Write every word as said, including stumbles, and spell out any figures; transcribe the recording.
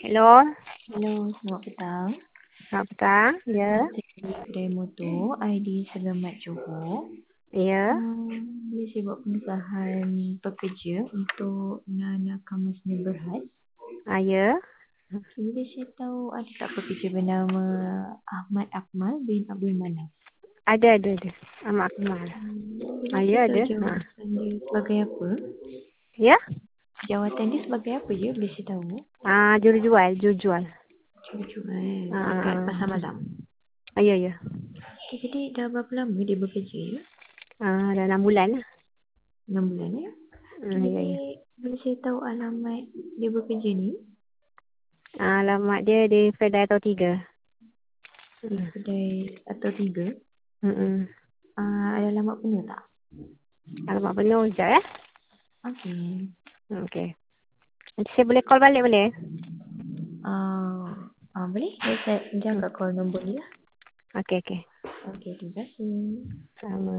Hello, Hello, selamat petang. selamat petang. Ya, Saya kedai motor I D Selamat Johor. ya. Um, Boleh saya buat pengesahan pekerja untuk Nana Kamasnya Berhad. Ah, ya. Okay, boleh saya tahu ada tak pekerja bernama Ahmad Akmal bin Abdul Manaf? Ada, ada, ada. Amat Akmal. Hmm, Ah, boleh ya, saya tahu ada. Ha. jawatan dia sebagai apa? Ya? Jawatan dia sebagai apa je? Boleh saya tahu? Ah, juru jual, juru jual. Cuba-cuba eh, Ah, dekat ah, Pasar Malam. ah, ya, ya. Okay, jadi dah berapa lama dia bekerja ya? Ah, dah enam bulan lah. enam bulan ya? Ah, ya, Jadi ya. boleh saya tahu alamat dia bekerja ni? Ah, alamat dia di Fedai atau tiga. Di kedai atau tiga. Hmm. Uh, ada alamat penuh tak? Alamat penuh sekejap ya. Okey. Hmm, okey. Nanti saya boleh call balik boleh? Uh, uh, boleh? Saya, saya Hmm. jaga call nombor dia. Okey, okey. Okey, terima kasih. Sama.